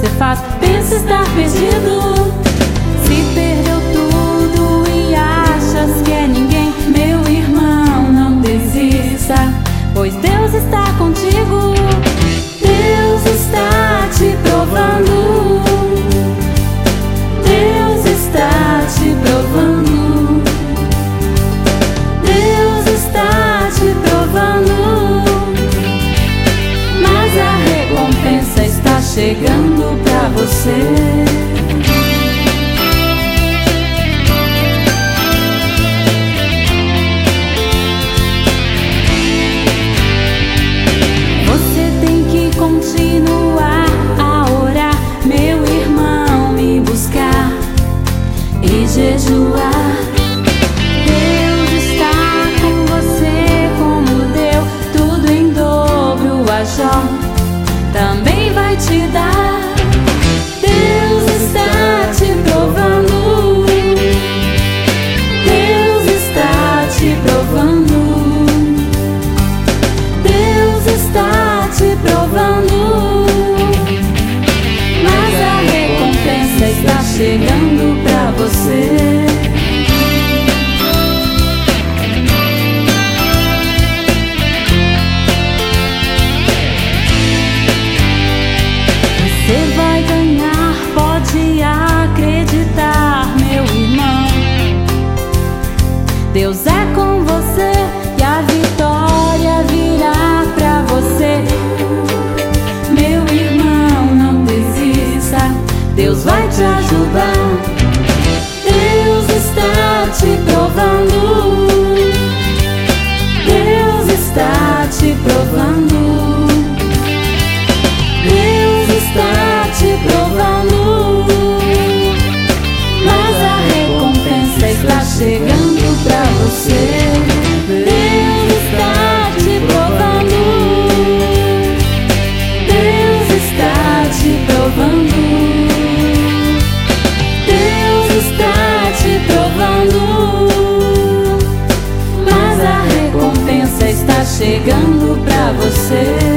você faz, pensa estar perdido. Se perdeu tudo e achas que é ninguém, meu irmão, não desista, pois Deus está contigo. Deus está te provando. Deus está te provando. Deus está te provando. Mas a recompensa está chegando pra você. Continuar a orar, meu irmão, e buscar e jejuar. Deus está com você, como deu tudo em dobro a Jó, também vai te dar. Deus está te provando. Deus está te provando. Deus está te provando. Mas a recompensa está chegando pra você. Você vai ganhar, pode acreditar, meu irmão. Deus é com você e a vitória virá pra você. Meu irmão, não desista, Deus vai te ajudar. Deus está te provando. Deus está te provando. Deus está te provando. Mas a recompensa está chegando pra você. Deus está te provando. Deus está te provando. Deus está te provando. Mas a recompensa está chegando pra você.